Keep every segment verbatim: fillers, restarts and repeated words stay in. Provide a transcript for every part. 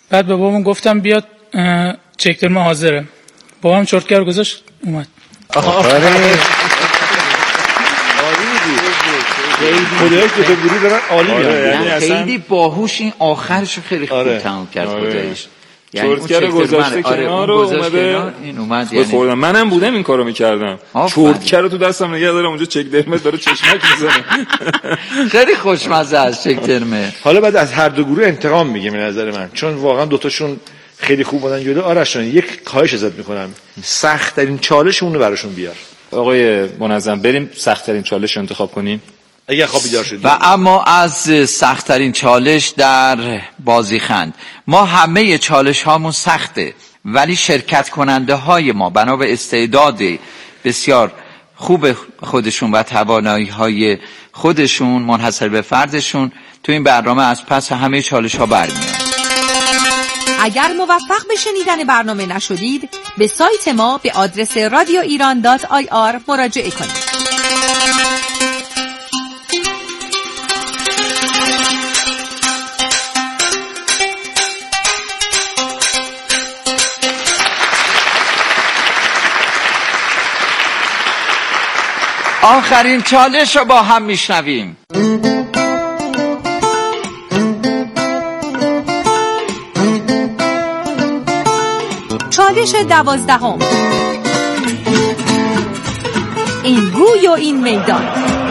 بعد به بابام گفتم بیاد چک ترم حاضره. بابام چرتکه رو گذاشت اومد. آفرین. خدایش دو تا گروه دارن عالی میاد. خیلی باهوش، این آخرش خیلی خوب تموم کرد خدایش. چرتکه رو گذاشته کنار رو اومده این اومد. یعنی خوردم. منم بودم این کارو میکردم. چرتکه رو تو دستم نگه دارم اونجا چک درمه داره چشمک میزنه. خیلی خوشمزه است چک درمه. حالا بعد از هر دو گروه انتقام میگیم به نظر من، چون واقعا دوتاشون خیلی خوب بودن جلو. آرش جان یک خواهش ازت میکنم، سخت ترین چالشمون رو براشون بیار. آقای منظم بریم سخت ترین چالش رو انتخاب کنیم اگه خواب بیدار شدیم. و اما از سخت ترین چالش در بازیخند، ما همه چالش هامون سخته، ولی شرکت کننده های ما بنا به استعداد بسیار خوب خودشون و توانایی های خودشون منحصر به فردشون تو این برنامه از پس همه چالش ها برمیاد. اگر موفق به شنیدن برنامه نشدید، به سایت ما به آدرس رادیو ایران دات آی آر مراجعه کنید. آخرین چالش رو با هم میشنویم. چالش دوازدهم. این گوی و این میدان.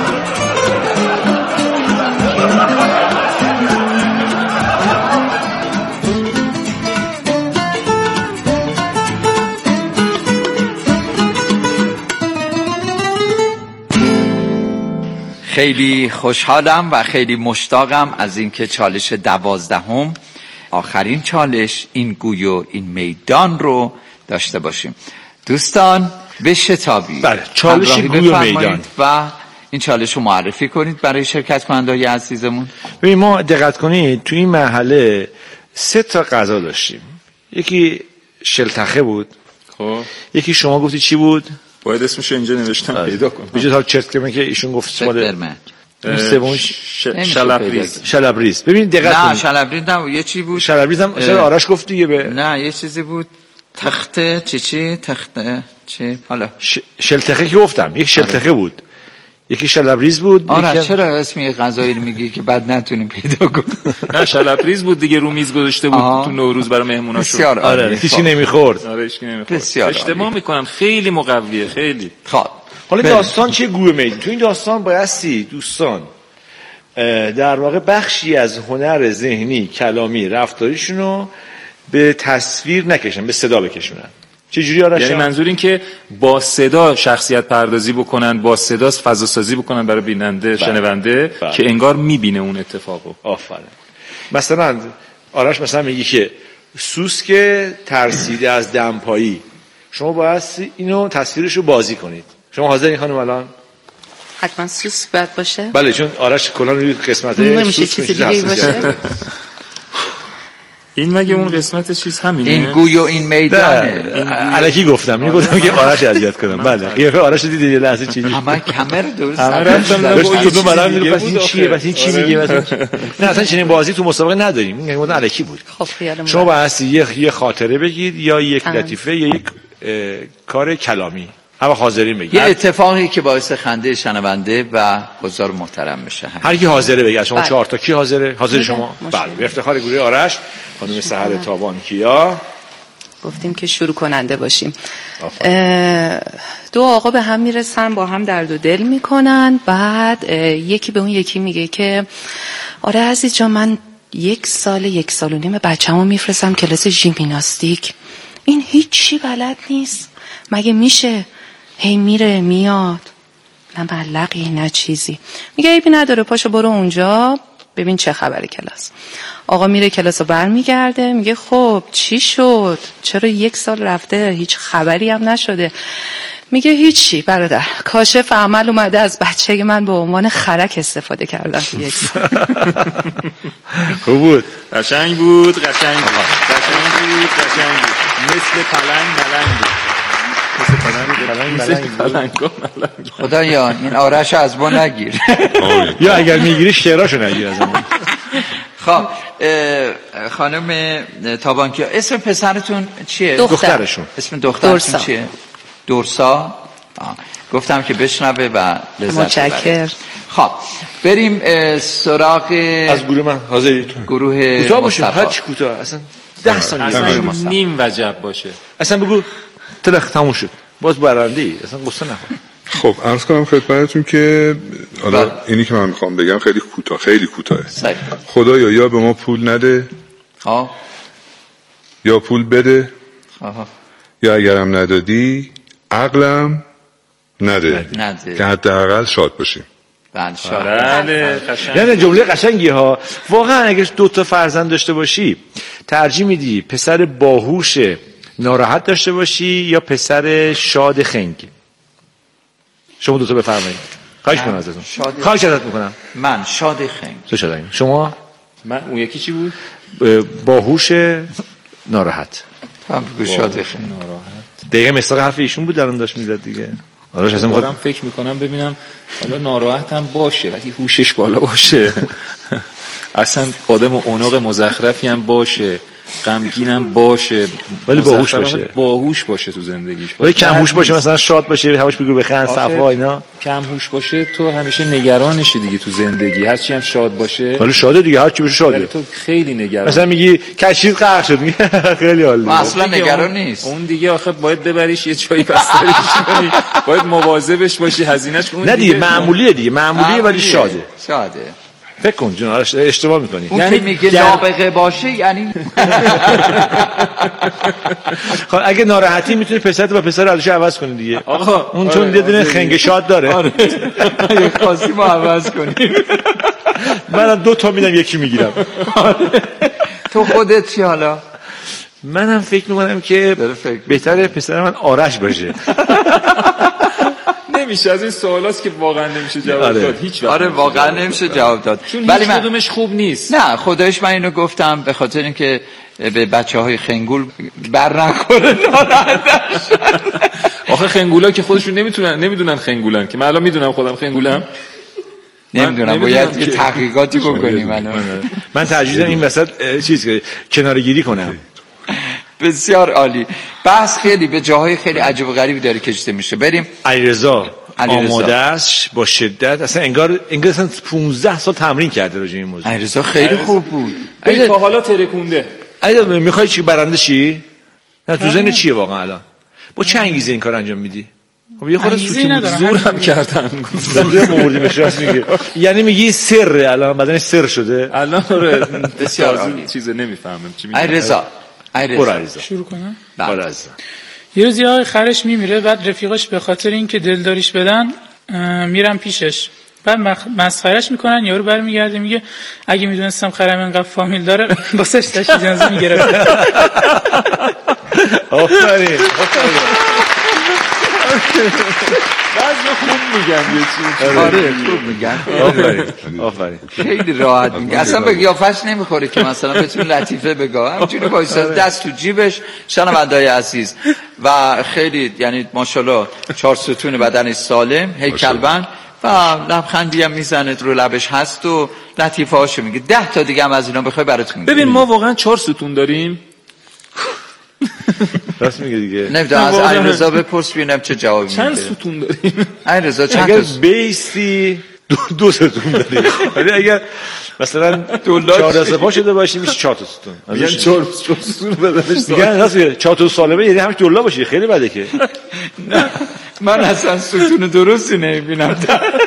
خیلی خوشحالم و خیلی مشتاقم از اینکه چالش دوازدهم، آخرین چالش، این گوی و این میدان رو داشته باشیم. دوستان به شتابی. بله، چالش گوی و میدان و این چالش رو معرفی کنید برای شرکت کننده‌های عزیزمون. ببین ما دقت کنید تو این مرحله سه تا غذا داشتیم. یکی شلتخه بود. خب یکی شما گفتی چی بود؟ باید اسمش اینجا نوشتم پیدا کنم. بجز ها چرتکه که ایشون گفت مال سومش شلبریز. شلبریز. ببین دقت نه شلبریز نه، یه چی بود. شلبریز هم چرا آرش گفت دیگه به نه یه چیزی بود تخته چی چی تخته چی حالا ش... شلتخه که گفتم یک شلتخه بود، یکی شلبریز بود. آره چرا اسم یه غذایی رو میگی که بعد نتونیم پیدا کنیم؟ نه شلبریز بود دیگه، رو میز گذاشته بود تو نوروز برای مهموناشون. بسیار آره هیچی نمیخورد. آره هیچ نمیخورد. بسیار اشتباه میکنم، خیلی مقویه خیلی. خب حالا داستان چیه گوی میدان؟ تو این داستان بایستی دوستان در واقع بخشی از هنر ذهنی، کلامی، رفتاریشون رو به تصویر نکشن، به صدا بکشونن. چه جوری آرش؟ یعنی منظور این که با صدا شخصیت پردازی بکنن، با صدا فضا سازی بکنن برای بیننده، بله. شنونده بله. که انگار میبینه اون اتفاقو. آفرین. مثلا آرش مثلا میگی که سوسک ترسیده از دمپایی، شما باید اینو تصویرشو بازی کنید. شما حاضرین خانم الان؟ حتما سوسک باید باشه. بله چون آرش کلا روی قسمت نمیشه چیز دیگه باشه. این مگه اون قسمت چیز همینه؟ این گوی و این میدانه. الکی گفتم، میگفتم که آرش اذیت کنم. بله قیافه آرش دیدی یه لحظه چیزی همه کامera درست همه رفتم داشت تو منم میگه این چیه بس این چی میگه بس نه اصلا چنین بازی تو مسابقه نداریم. این گفتن الکی بود. خب خیالمون شما واسه یه یه خاطره بگید یا یک لطیفه یا یک کار کلامی، اما حاضرین بگید. یه اتفاقی که باعث خنده شنونده و حضار محترم بشه. هر کی حاضره بگه. شما چهار تا کی حاضره؟ حاضر شما؟ بله. به افتخار گروه آرش، خانم سحر تابان کیا گفتیم که شروع کننده باشیم. دو آقا به هم میرسن، با هم درد و دل میکنن. بعد یکی به اون یکی میگه که آره عزیز جان، من یک سال یک سال و نیم بچه‌مو میفرستم کلاس ژیمناستیک، این هیچی بلد نیست، مگه میشه؟ هی میره میاد، نه ملقی نه چیزی. میگه عیبی نداره، پاشو برو اونجا ببین چه خبره کلاس. آقا میره کلاس رو برمیگرده، میگه خب چی شد؟ چرا یک سال رفته هیچ خبری هم نشده؟ میگه هیچی برادر، کاشف عمل اومده از بچه من به عنوان خرک استفاده کردن تو یک سال. خوب بود، قشنگ بود، قشنگ بود، قشنگ بود، قشنگ بود، مثل پلنگ ملنگ بود. خدایا این آرش از ما نگیر. یا اگر میگیری شعراشو نگیر از من. خب خانم تابانکیا اسم پسرتون چیه؟ دخترشون. اسم دخترتون دورسا. چیه؟ دورسا. آه. گفتم که بشنوه و لذت متشکرم. خب بریم سراغ از گروه من حاضری گروه کوتاه باشه، مصطفی. هر چی کوتاه، اصلا ده ثانیه اصلا باشه. نیم وجب باشه. اصلا بگو تلخ تموم شد، باز برنده ای، اصلا قصه نخور. خب عرض کنم خدمتتون که حالا اینی که من میخوام بگم خیلی کوتاه خیلی کوتاهه. خدایا یا به ما پول نده آه. یا پول بده آه. یا اگرم ندادی عقلم نده, نده. که حداقل شاد باشیم. بله شاد. بله قشنگ. یعنی جمله قشنگی ها. واقعا اگه دو تا فرزند داشته باشی ترجیح میدی پسر باهوش ناراحت داشته باشی یا پسر شاد خنگ؟ شما دو تا بفرمایید. خواهش می‌کنم ازتون. خواهش ازت می‌کنم. من شاد خنگ. تو شادیم. شما؟ من اون یکی چی بود؟ باهوش ناراحت. هم بگو شاد خنگ. ناراحت. دقیقاً مثل حرف ایشون بود الان داشت میزد دیگه. آراش اصلا خودم فکر می‌کنم ببینم حالا ناراحت هم باشه ولی هوشش بالا باشه. اصلا آدم اوناق مزخرفی هم باشه. غمگینم باشه ولی باهوش باشه. باهوش باشه تو زندگیش. ولی کم هوش باشه، مثلا شاد باشه، هواش بگو بخند صفا اینا. کم هوش باشه تو همیشه نگرانشی دیگه تو زندگی، هر چی هم شاد باشه. ولی شاده دیگه، هر چی باشه شاده. تو خیلی نگران. مثلا میگی کشید غرق شد، میگه خیلی عالی. اصلا نگران نیست. اون دیگه آخه باید ببریش یه جایی بستریش کنی. باید مواظبش باشی هزینه‌اش کنی. نه دیگه معمولیه دیگه، معمولیه ولی شاده. شاده. فکر کن جون اشتباه میکنی. اون یعنی که میگه گر... نابغه باشه یعنی خب اگه ناراحتی میتونی پسرت با پسر ازش عوض کنی دیگه. آقا اون چون یه دونه خنگ شاد داره. آره. اگه خاصی ما عوض کنیم. منم دو تا میدم یکی میگیرم. تو خودت چی حالا؟ منم فکر میکنم که بهتره پسر من آرش باشه. نمیشه از این سوالاست که واقعا نمیشه جواب آره. داد هیچ وقت. آره واقعا نمیشه جواب داد. ولی من کدومش خوب نیست. نه خدایش من اینو گفتم به خاطر اینکه به بچه‌های خنگول بر نخوره ناراحت نشن. آخه خنگولا که خودشون نمیتونن نمیدونن خنگولن که من الان میدونم خودم خنگولم. نمیدونم باید یه تحقیقاتی بکنیم الان. من ترجیح دادم این وسط چیز کناره‌گیری کنم. بسیار عالی. بحث خیلی به جاهای خیلی عجیب و غریبی داره کشیده میشه. بریم. علیرضا آماده است با شدت، اصلا انگار انگار اصلا پانزده سال تمرین کرده راجع این موضوع. علیرضا خیلی خوب بود. ای تا حالا ترکونده. علیرضا میخوای چی برنده چی؟ نه تو ذهن چیه واقعا الان؟ با چه انگیزه این کار انجام میدی؟ خب یه خورده زور هم کردن. زور موردی بهش راست میگه. یعنی میگی سر الان بدن سر شده. الان بسیار عالی. چیز نمیفهمم چی میگی. علیرضا علیرضا شروع کنم. بله. یه روز یه خرش میمیره، بعد رفیقاش به خاطر اینکه دلداریش بدن میرن پیشش، بعد مسخرهش میکنن. یارو برمیگرده میگه اگه میدونستم خرم اینقدر فامیل داره واسش تشریف جنازه میگرفتم. آفرین آفرین. بعضی خوب میگن یه چیز. آره خوب میگن. آفرین آفرین. خیلی راحت میگه. اصلا به قیافش نمیخوره که مثلا بتونه لطیفه بگه. همینجوری وایساد دست تو جیبش. شنونده‌های عزیز و خیلی یعنی ماشاءالله چهار ستون بدنش سالم، هیکلبند و لبخندی هم میزنه رو لبش هست و لطیفه هاشو میگه. ده تا دیگه هم از اینا بخوای براتون میگم. ببین ما واقعا چهار ستون داریم. راست میگه دیگه. نمیدونم از علیرضا بپرس ببینم چه جوابی میده. چند ستون داریم؟ علیرضا چند اگر تا بیستی دو, دو ستون داریم. ولی اگر مثلا چهار سپاه شده باشی میشه چهار تا ستون. میگن چهار ستون بدنش. میگن راست میگه چهار تا سالمه یعنی همش دلار باشه. خیلی بده که. نه من اصلا ستون درستی نمیبینم.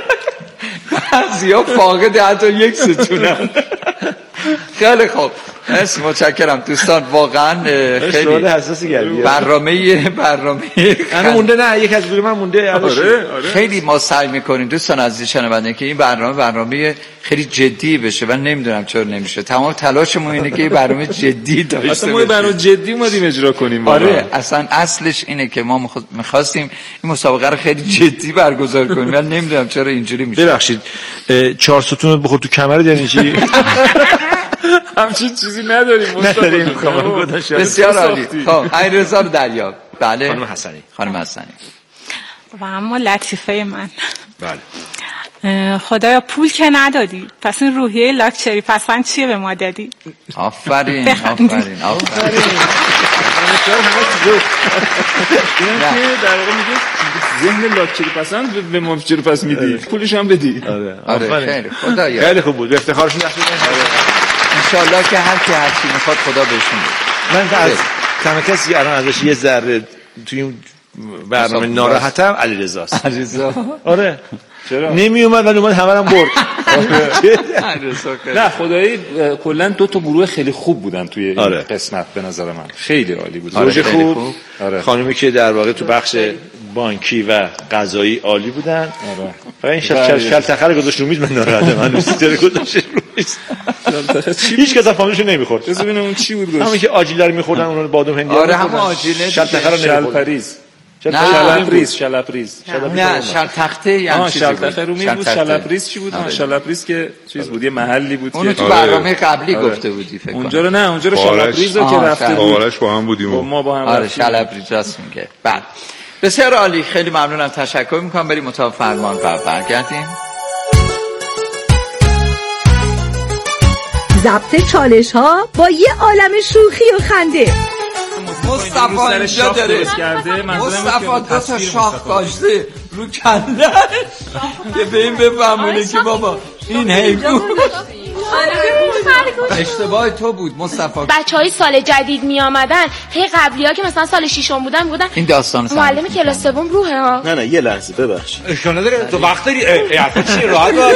بعضیا فاقد حتی یک ستونن. خیلی خوب مرسی متشکرم دوستان. واقعا خیلی حساسی کردی. برنامه برنامه انا مونده نه یک از گروه من مونده. آره آره. خیلی ما سعی میکنیم دوستان عزیز شنونده که این برنامه برنامه خیلی جدی بشه و نمیدونم چرا نمیشه. تمام تلاشمون اینه که برنامه جدی داشته اصلا ما برنامه جدی اومدیم اجرا کنیم. آره اصلا اصلش اینه که ما میخواستیم این مسابقه رو خیلی جدی برگزار کنیم و نمیدونم چرا اینجوری میشه. ببخشید چهار ستون رو بخور تو کمرت یعنی چی؟ همچین چیزی نداریم. نداریم. بسیار عالی. خب علیرضا رو دریاب. بله خانم حسنی. خانم حسنی. و اما لطیفه من بله خدایا پول که ندادی، پس این روحیه لاکچری پسند چیه به ما دادی؟ آفرین آفرین آفرین. در واقع میگه ذهن لاکچری پسند به ما چرا پس میدی؟ پولش هم بدی. آره آره خیلی خدایا خیلی خوب بود، به افتخارشون دست بدن. ان شاء الله که هر کی هر چی میخواد خدا بهشون بده. من از تنها کسی الان ازش یه ذره توی این برنامه ناراحتم علیرضاست. علیرضا آره چرا؟ نمی اومد ولی اومد همه رو برد. نه خدایی کلا دو تا گروه خیلی خوب بودن توی این آره. قسمت به نظر من خیلی عالی بود. زوج خوب, خوب. آره. خانومی که در واقع تو بخش بانکی و قضایی عالی بودن. آره. و این شل شل تخر گذاشت رو میز من ناراحتم. من دوستیاره گذاشت رو میز. هیچ کس فهمش نمیخورد. بذار ببینم اون چی بود گذاشت. همون که آجیله رو میخوردن اون رو بادام هندی. آره هم آجیله شل تخر رو نمیخورد. شلپریز شلپریز نه شل تخته یعنی چیزی بود. شل تخته رو می بود. شلپریز چی بود؟ آه شلپریز که چیز بود، یه محلی بود اونو تو برنامه قبلی گفته بودی فکر کنم. اونجا رو نه اونجا رو شلپریز رو که رفته بود. آرش با هم بودیم. ما با هم. آره شلپریز راست میگه. بعد بسیار عالی، خیلی ممنونم، تشکر میکنم. بریم اتاق فرمان برگردیم. ضبط چالش ها با یه عالم شوخی و خنده. مصطفی اینجا داره مصطفی دو تا شاخ کاشته رو کندش که به این بفهمونه که بابا این حیوان. اشتباه تو بود مصطفی. بچهای سال جدید می آمدن، هی قبلی ها که مثلا سال ششم بودن بودن این داستان معلم کلاس سوم روحه ها. نه نه یه لحظه ببخش اشکال نداره تو وقت داری حرفا چی راحت باش.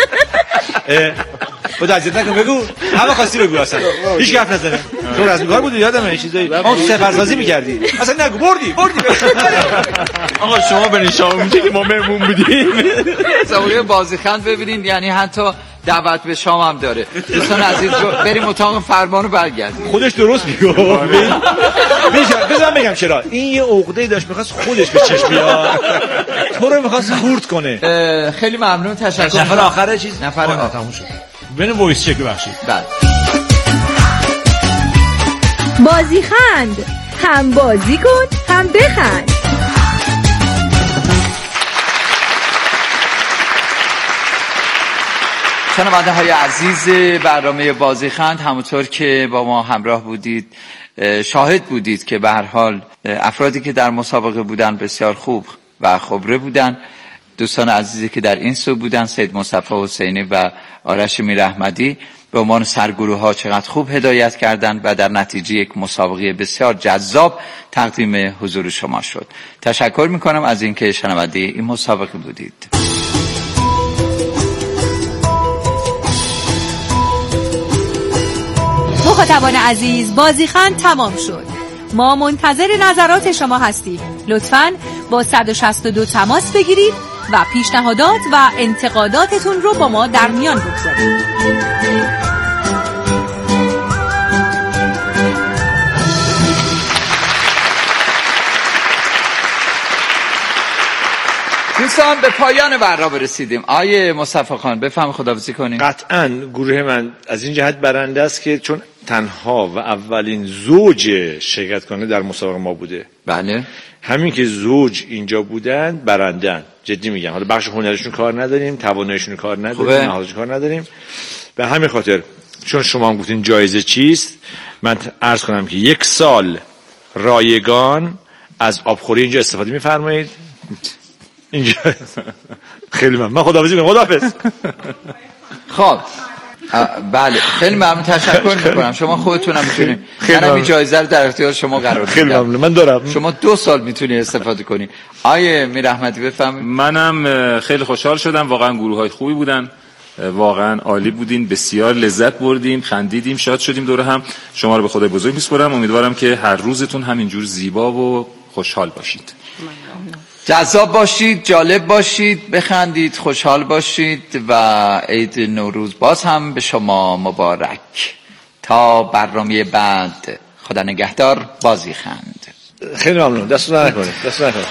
خدا عزت نکن بگو، همه خواستی بگو، اصلا هیچ حرف نزنه. تو رسمی کار بودی یادمه این چیزایی ما سفرسازی می‌کردی اصلا نگو بردی بردی. آقا شما برین شما میگه که ما مهمون بودیم. زاویه بازیخند ببینید، یعنی حتی دعوت به شام هم داره. دوستان عزیز بریم اتاق فرمانو برگردیم. خودش درست میگه. بذار بگم چرا این یه عقده‌ای داشت می‌خواست خودش به چشم بیاد، تو رو می‌خواست خورد کنه. خیلی ممنون، تشکر. نفر آخره چیز نفر آخر تموم شد. ببین وایس چک بخشید. بله. بازیخند، هم بازی کن هم بخند. شنونده های عزیز برنامه بازیخند، همونطور که با ما همراه بودید شاهد بودید که به هر حال افرادی که در مسابقه بودن بسیار خوب و خبره بودن. دوستان عزیزی که در این سو بودن، سید مصطفی حسینی و آرش میراحمدی، به عنوان سرگروه ها چقدر خوب هدایت کردند و در نتیجه یک مسابقه بسیار جذاب تقدیم حضور شما شد. تشکر میکنم از اینکه شنونده این مسابقه بودید. مخاطبان عزیز، بازیخند تمام شد. ما منتظر نظرات شما هستیم. لطفاً با صد و شصت و دو تماس بگیرید و پیشنهادات و انتقاداتتون رو با ما در میان بگذارید. دوستان به پایان برنامه رسیدیم. آیه مصطفی خان بفهم خداحافظی کنیم. قطعاً گروه من از این جهت برنده است که چون تنها و اولین زوج شرکت کننده در مسابقه ما بوده. بله. همین که زوج اینجا بودن برندن، جدی میگم. حالا بخش هنرشون کار نداریم، تواناییشون کار نداریم، نهادشون کار نداریم. به همین خاطر چون شما هم گفتین جایزه چیست، من عرض کنم که یک سال رایگان از آبخوری اینجا استفاده می‌فرمایید. اینجا خیلی ممنون. من خداحافظی می‌کنم. خداحافظ. خب بله خیلی ممنون، تشکر میکنم. شما خودتون هم میتونید، منم این جایزه رو در اختیار شما قرار میدم. خیلی ممنون. من دارم. شما دو سال میتونید استفاده کنید. آیه میراحمدی بفرمایید. منم خیلی خوشحال شدم، واقعا گروه‌های خوبی بودن، واقعا عالی بودین، بسیار لذت بردیم، خندیدیم، شاد شدیم دور هم. شما رو به خدای بزرگ میسپارم. امیدوارم که هر روزتون همینجور زیبا و خوشحال باشید. جذاب باشید، جالب باشید، بخندید، خوشحال باشید و عید نوروز باز هم به شما مبارک. تا برنامه بعد، خدا نگهدار. بازیخند. خیلی ممنون. دستتون درد نکنه. دستتون درد نکنه.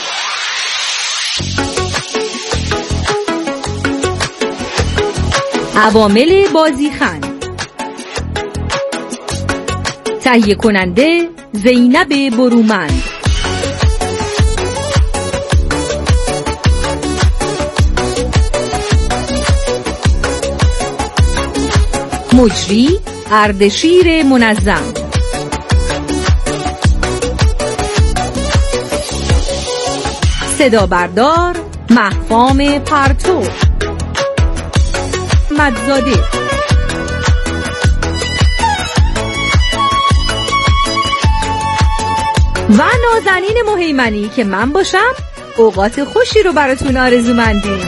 عوامل بازیخند. تهیه کننده زینب برومند. مجری اردشیر منظم، صدا بردار مهفام پرتو، مدزاده، و نازنین مهیمنی که من باشم اوقات خوشی رو براتون آرزومندیم.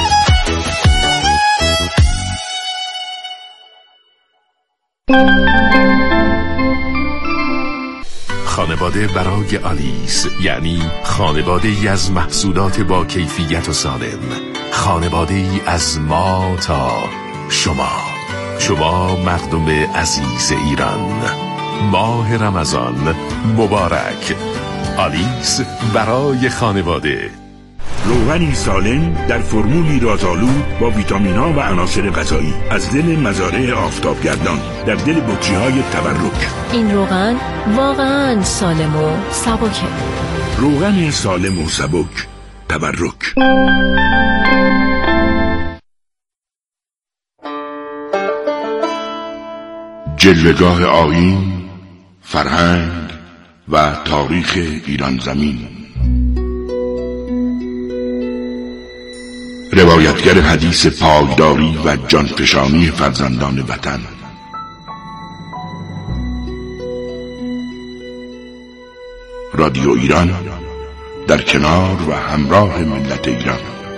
خانواده برای آلیس یعنی خانواده ای از محصولات با کیفیت و سالم، خانواده ای از ما تا شما، شما مردم عزیز ایران. ماه رمضان مبارک. آلیس برای خانواده. روغنی سالم در فرمولی رازآلود با ویتامین‌ها و عناصر غذایی از دل مزارع آفتابگردان در دل بطری‌های تبرک. این روغن واقعاً سالم و سبکه. روغن سالم و سبک تبرک. جلوه‌گاه آیین، فرهنگ و تاریخ ایران زمین. روایتگر حدیث پایداری و جانفشانی فرزندان وطن. رادیو ایران در کنار و همراه ملت ایران.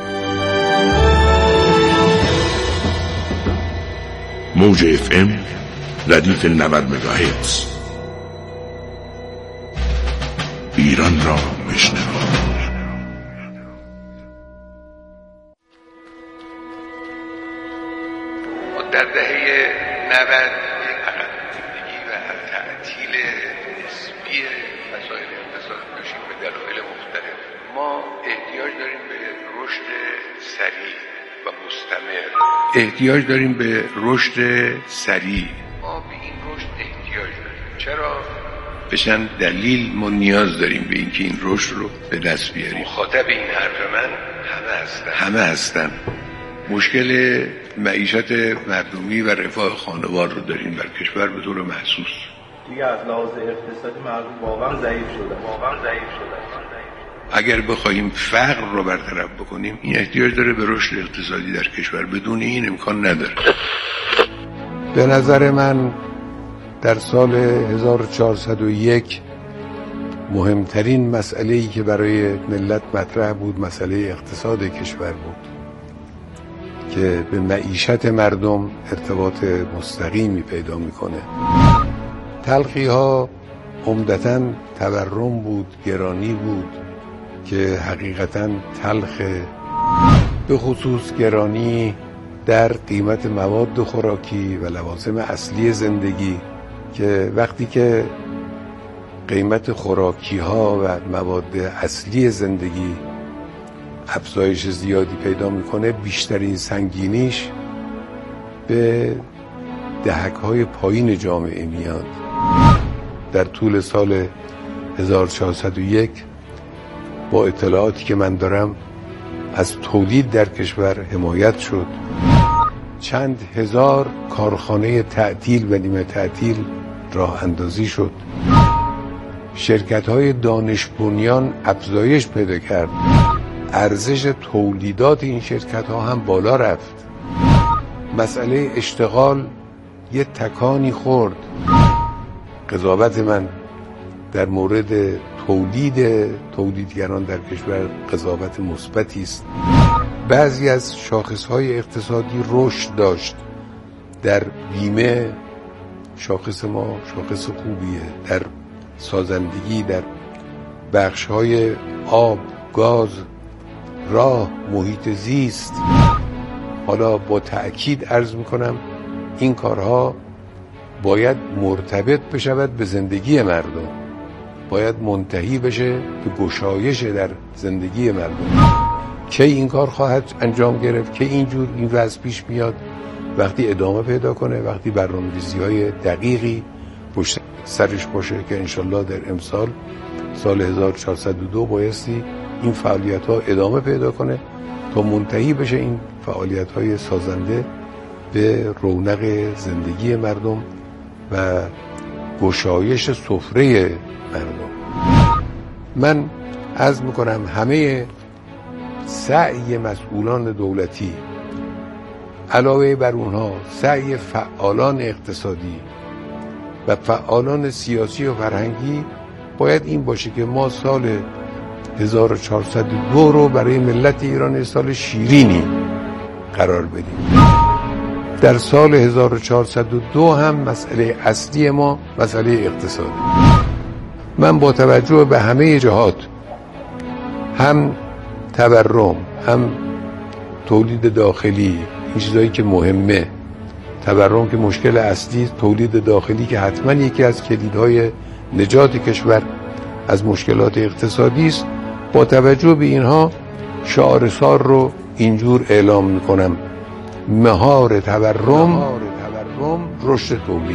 موج اف ام ردیف نود مگاهرتز. ایران را بشنوید. در دهه نود عقب زندگی و تعطیل نسبی مسائل اقتصاد داشتیم به دلایل مختلف. ما احتیاج داریم به رشد سریع و مستمر. احتیاج داریم به رشد سریع. ما به این رشد احتیاج داریم. چرا؟ به چند دلیل ما نیاز داریم به اینکه این رشد رو به دست بیاریم. مخاطب این حرف من همه هستن. همه هستن. مشکل معیشت مردمی و رفاه خانوار رو داریم در کشور به طور محسوس. دیگه از لحاظ اقتصادی مردم واقعا ضعیف شده. واقعا ضعیف شده. اگر بخوایم فقر رو برطرف بکنیم این احتیاج داره به رشد اقتصادی در کشور. بدون این امکان نداره. به نظر من در سال هزار و چهارصد و یک مهمترین مسئله‌ای که برای ملت مطرح بود مسئله اقتصاد کشور بود که به معیشت مردم ارتباط مستقیمی پیدا میکنه. تلخی ها عمدتاً تورم بود، گرانی بود که حقیقتاً تلخه، به خصوص گرانی در قیمت مواد خوراکی و لوازم اصلی زندگی که وقتی که قیمت خوراکی ها و مواد اصلی زندگی افزایش زیادی پیدا میکنه بیشترین سنگینیش به دهک‌های پایین جامعه میاد. در طول سال هزار و چهارصد و یک با اطلاعاتی که من دارم از تولید در کشور حمایت شد. چند هزار کارخانه تعطیل و نیمه تعطیل راه اندازی شد. شرکت‌های دانش بنیان افزایش پیدا کرد. ارزش تولیدات این شرکت‌ها هم بالا رفت. مسئله اشتغال یه تکانی خورد. قضاوت من در مورد تولید تولیدگران در کشور قضاوت مثبتی است. بعضی از شاخص‌های اقتصادی رشد داشت. در بیمه شاخص ما شاخص خوبیه، در سازندگی، در بخش‌های آب، گاز، راه، محیط زیست. حالا با تأکید عرض میکنم این کارها باید مرتبط بشود به زندگی مردم، باید منتهی بشه به گشایش در زندگی مردم. کی این کار خواهد انجام گرفت؟ کی اینجور این وضع پیش میاد؟ وقتی ادامه پیدا کنه، وقتی برنامه‌ریزی‌های دقیقی پشت سرش باشه که انشالله در امسال سال هزار و چهارصد و دو بایستی این فعالیت‌ها ادامه پیدا کنه تا منتهی بشه این فعالیت‌های سازنده به رونق زندگی مردم و گشایش سفره مردم. من عرض میکنم همه سعی مسئولان دولتی علاوه بر اونها سعی فعالان اقتصادی و فعالان سیاسی و فرهنگی باید این باشه که ما سال هزار و چهارصد و دو رو برای ملت ایران سال شیرینی قرار بدیم. در سال هزار و چهارصد و دو هم مسئله اصلی ما مسئله اقتصادی. من با توجه به همه جهات، هم تورم، هم تولید داخلی، این چیزایی که مهمه، تورم که مشکل اصلی، تولید داخلی که حتما یکی از کلیدهای نجات کشور از مشکلات اقتصادی است، با توجه به اینها شعار سال رو اینجور اعلام میکنم: مهار تورم، رشد تولید.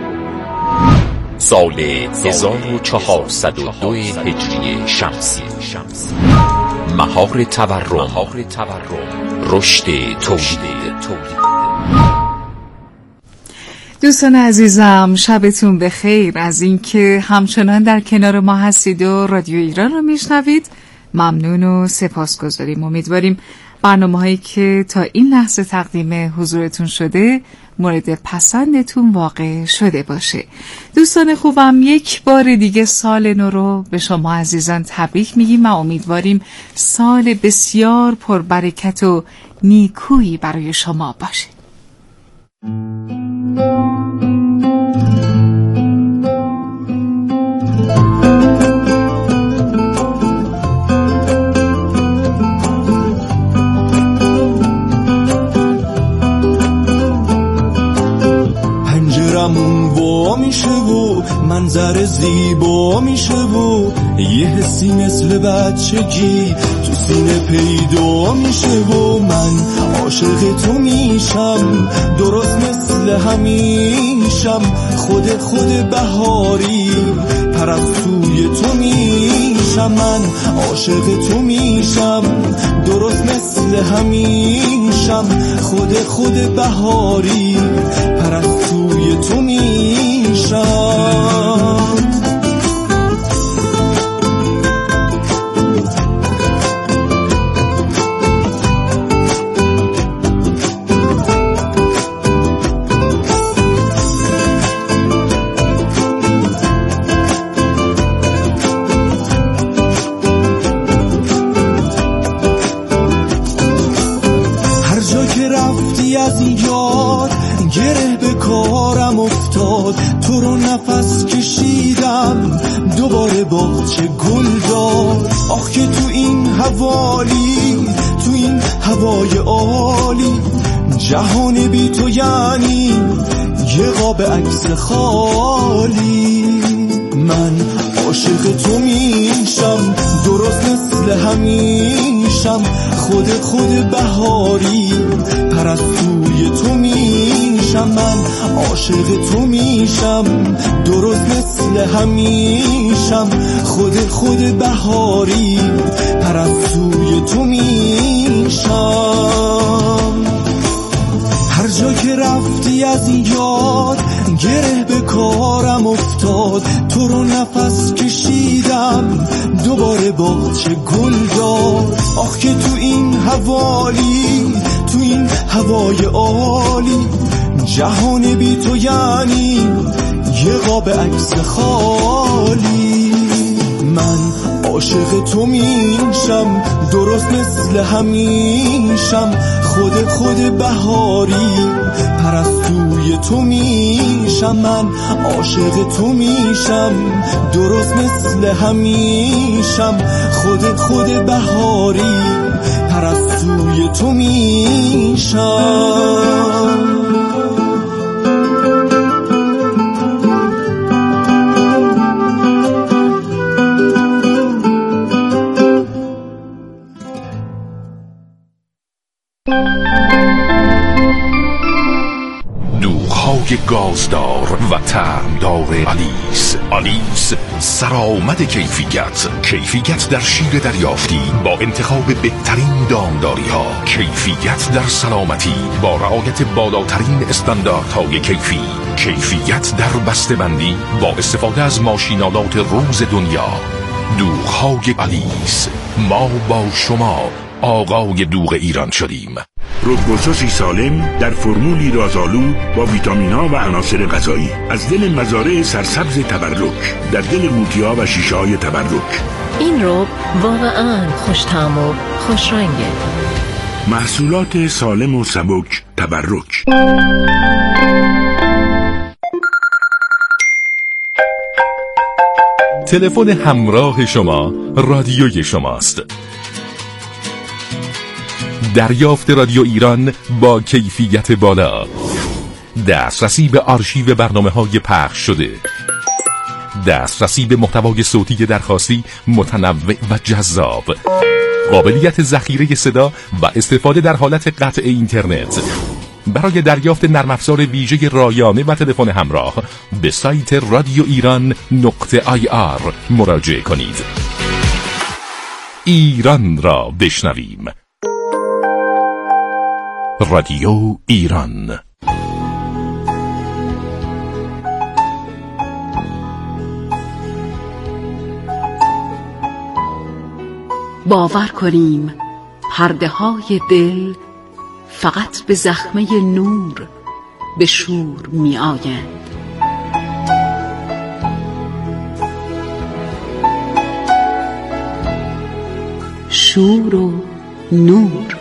سال هزار و چهارصد و دو هجری شمسی، مهار تورم، رشد تولید. دوستان عزیزم، شبتون بخیر. از اینکه همچنان در کنار ما هستید و رادیو ایران رو میشنوید ممنون و سپاسگزاریم. امیدواریم برنامه هایی که تا این لحظه تقدیم حضورتون شده مورد پسندتون واقع شده باشه. دوستان خوبم، یک بار دیگه سال نو رو به شما عزیزان تبریک میگیم و امیدواریم سال بسیار پربرکت و نیکویی برای شما باشه. پنجرمون وا میشه و منظر زیبا میشه و یه حسی مثل بچگی تو سینه پیدا میشه و من عاشق تو میشم درست مثل همیشم، خود خود بهاری پرستوی تو میشم، من عاشق تو میشم درست مثل همیشم، خود خود بهاری پرستوی تو میشم. از یاد گره به کارم افتاد، تو رو نفس کشیدم دوباره باغچه گل داد. آخ که تو این حوالی، تو این هوای عالی، جهان بی تو یعنی یه قاب عکس خالی. من عاشق تو میشم درست مثل همیشم، خود خود بهاری پرستوی تو میشم، من عاشق تو میشم درست مثل همیشم، خود خود بهاری پرستوی تو میشم. هر جا که رفتی از یاد گره به کارم افتاد، تو رو نفس کشیدم دوباره باغچه گل داد. آخ که تو این حوالی، تو این هوای عالی، جهان بی تو یعنی یه قاب عکس خالی. من عاشق تو میشم درست مثل همیشم، خود خود بهاری پرستوی تو میشم، من عاشق تو میشم درست مثل همیشم، خود خود بهاری پرستوی تو میشم. دوغ‌های گازدار و طعمدار آلیس. آلیس سرآمد کیفیت. کیفیت در شیر دریافتی با انتخاب بهترین دامداری ها. کیفیت در سلامتی با رعایت بالاترین استانداردهای کیفی. کیفیت در بسته‌بندی با استفاده از ماشینالات روز دنیا. دوغ‌های آلیس. ما با شما آقای دوغ ایران شدیم. روگوسوسی سالم در فرمولی رازآلود با ویتامین‌ها و عناصر غذایی از دل مزارع سرسبز تبرک در دل قوطی‌ها و شیشه‌های تبرک. این روب واقعاً خوش‌طعم و خوش‌رنگه. محصولات سالم و سبک تبرک. تلفن همراه شما رادیوی شماست. دریافت رادیو ایران با کیفیت بالا. دسترسی به آرشیو برنامه‌های پخش شده. دسترسی به محتوای صوتی درخواستی متنوع و جذاب. قابلیت ذخیره صدا و استفاده در حالت قطع اینترنت. برای دریافت نرم افزار ویژه رایانه و تلفن همراه به سایت رادیو ایران نقطه آی آر مراجعه کنید. ایران را بشنویم. رادیو ایران. باور کنیم پرده های دل فقط به زخمه نور به شور می آیند. شور و نور.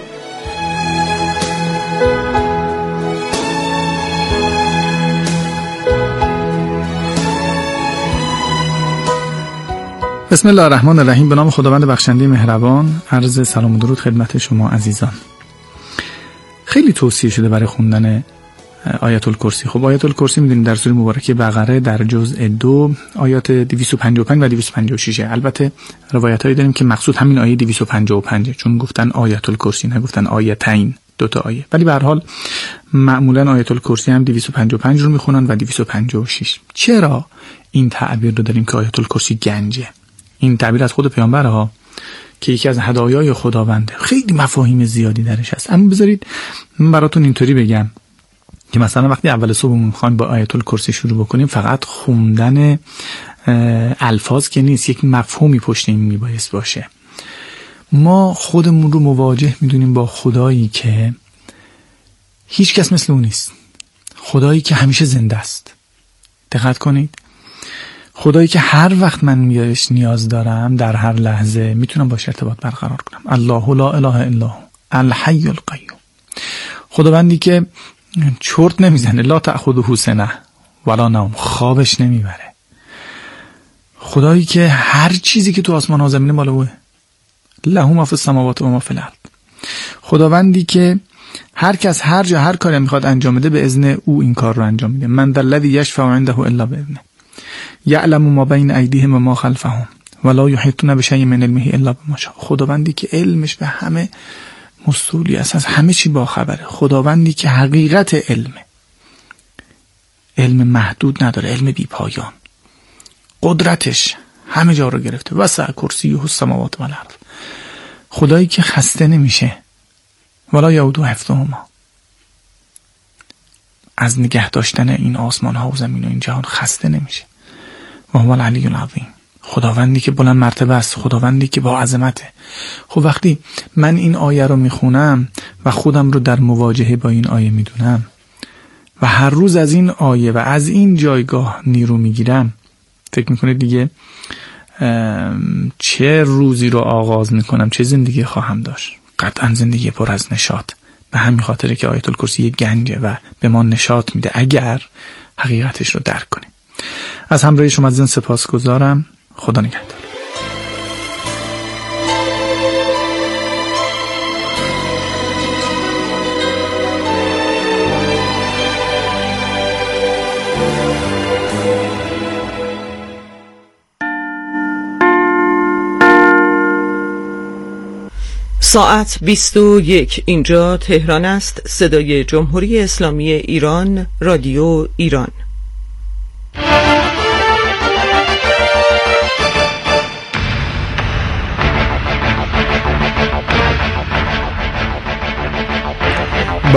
بسم الله الرحمن الرحیم. به نام خداوند بخشنده مهربان. عرض سلام و درود خدمت شما عزیزان. خیلی توصیه شده برای خوندن آیت الکرسی. خب آیت الکرسی میدونیم در سوره مبارکه بقره در جزء دو آیات دویست و پنجاه و پنج و دویست و پنجاه و شش. البته روایتایی داریم که مقصود همین آیه دویست و پنجاه و پنج، چون گفتن آیت الکرسی نگفتن آیتین، دو تا آیه. ولی به هر حال معمولا آیت الکرسی هم دویست و پنجاه و پنج رو میخونن و دویست و پنجاه و شش. چرا این تعبیر رو داریم که آیت الکرسی گنجه؟ این تعبیر از خود پیامبر ها که یکی از هدایای خداونده. خیلی مفاهیم زیادی درش هست. اما بذارید من براتون اینطوری بگم که مثلا وقتی اول صبح میخوایم با آیت الکرسی شروع بکنیم، فقط خوندن الفاظ که نیست، یک مفهومی پشت این میبایست باشه. ما خودمون رو مواجه میدونیم با خدایی که هیچ کس مثل اون نیست. خدایی که همیشه زنده است. دقت کنید. خدایی که هر وقت من بهش نیاز دارم در هر لحظه میتونم باش ارتباط برقرار کنم. الله لا اله الا هو الحی القیوم. خداوندی که چرت نمیزنه، لا تأخذه سنه ولا نوم، خوابش نمیبره. خدایی که هر چیزی که تو آسمان ها زمینه مال اوه، له ما فی السماوات و ما فی الارض. خداوندی که هر کس هر جا هر کاری میخواد انجام بده به اذن او این کار رو انجام میده. من ذا الذی یشفع عنده الا باذنه یعلم ما بین ایدیهم و ما خلفهم ولا یحیطون بشیء من علمه الا بما شاء. خداوندی که علمش به همه مستولی است، از همه چی با خبره. خداوندی که حقیقت علمه، علم محدود نداره، علم بی پایان. قدرتش همه جا رو گرفته. وسع کرسیه السماوات و الارض. خدایی که خسته نمیشه. ولا یعود حفظهما. از نگه داشتن این آسمان ها و زمین و این جهان خسته نمیشه. و هو العلی العظیم. خداوندی که بلند مرتبه است، خداوندی که با عظمته. خب وقتی من این آیه رو میخونم و خودم رو در مواجهه با این آیه میدونم و هر روز از این آیه و از این جایگاه نیرو میگیرم، فکر میکنید دیگه چه روزی رو آغاز میکنم، چه زندگی خواهم داشت؟ قطعا زندگی پر از نشاط. به همین خاطره که آیت الکرسی یک گنجه و به ما نشاط میده اگر حقیقتش رو درک کنیم. از همراهی شما عزیزان سپاسگزارم. خدا نگهدار. ساعت بیست و یک. اینجا تهران است. صدای جمهوری اسلامی ایران، رادیو ایران.